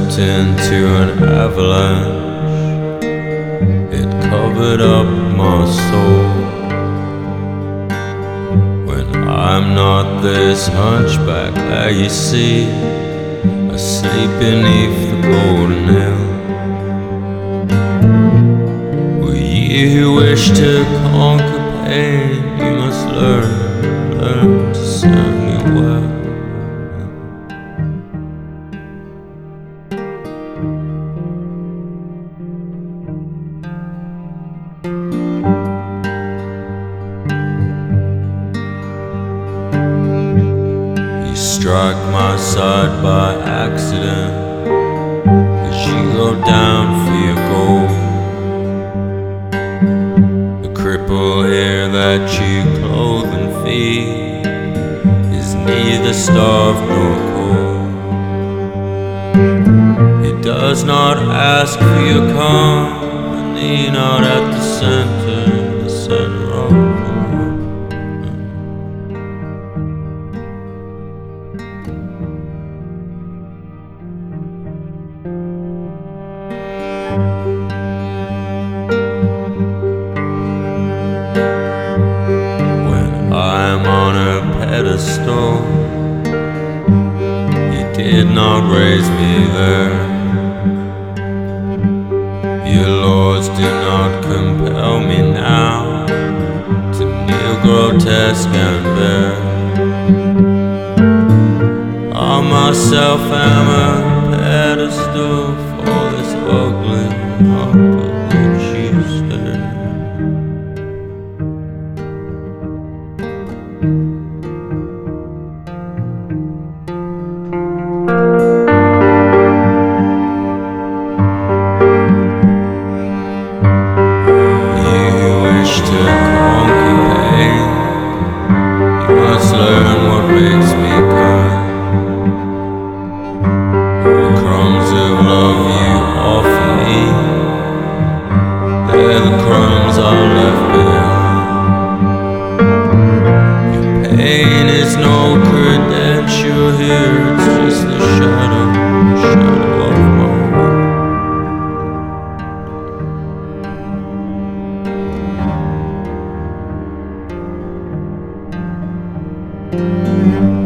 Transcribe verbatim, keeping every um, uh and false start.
stepped into an avalanche. It covered up my soul. When I'm not this hunchback that you see, asleep beneath the golden hill. Will you wish to conquer pain? You must learn, learn to serve me well. You strike my side by accident as you go down for your goal. The cripple here that you clothe and feed is neither starved nor cold. It does not ask for your company, not at the center, the center of the world. When I'm on a pedestal, you did not raise me there. Your laws do not compel me now to kneel grotesque and bare. I myself am a pedestal for this ugly heart at which you stare. Learn what makes me kind. The crumbs of love you offer me, they're the crumbs I left behind. Your pain is no credential here, it's just the shadow, the shadow of my heart.